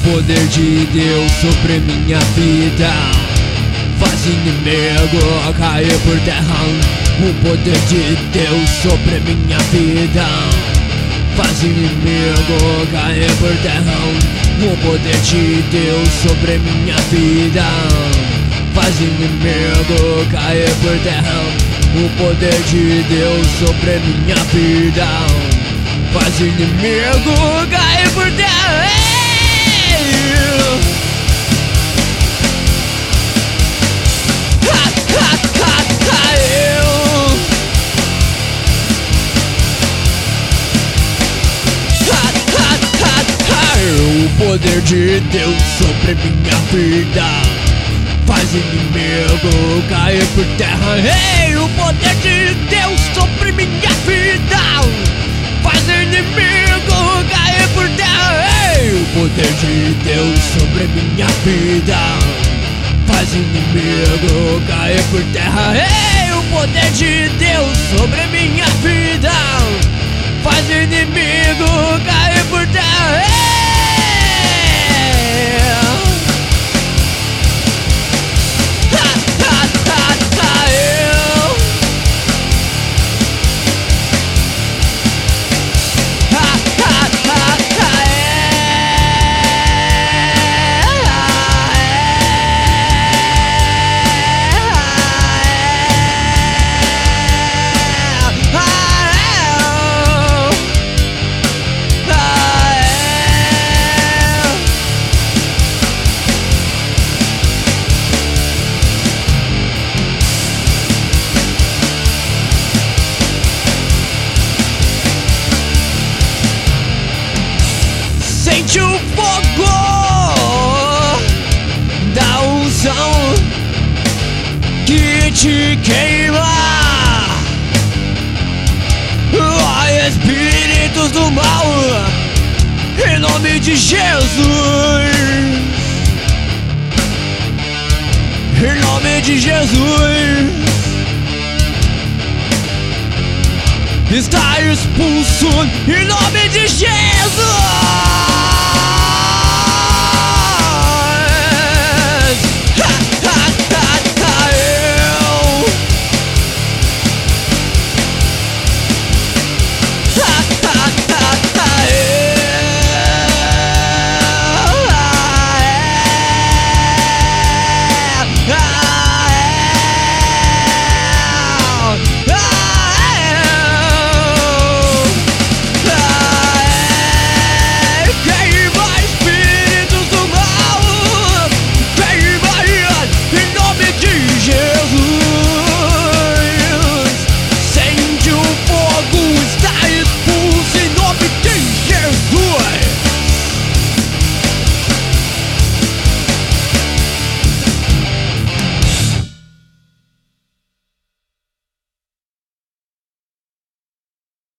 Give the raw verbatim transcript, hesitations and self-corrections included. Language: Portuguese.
poder de Deus sobre minha vida faz inimigo cair por terra. O poder de Deus sobre minha vida faz inimigo cair por terra. O poder de Deus sobre minha vida faz inimigo cair por terra. O poder de Deus sobre minha vida faz inimigo cair por terra. O poder de Deus sobre minha vida faz inimigo cair por terra. Ei, o poder de Deus sobre minha vida faz inimigo cair por terra. Ei, o poder de Deus sobre minha vida faz inimigo cair por terra. Ei, o poder de Deus sobre minha vida faz inimigo cair por terra. Ei! Sente o fogo da unção que te queima. Ó espíritos do mal, em nome de Jesus, em nome de Jesus, está expulso em nome de Jesus.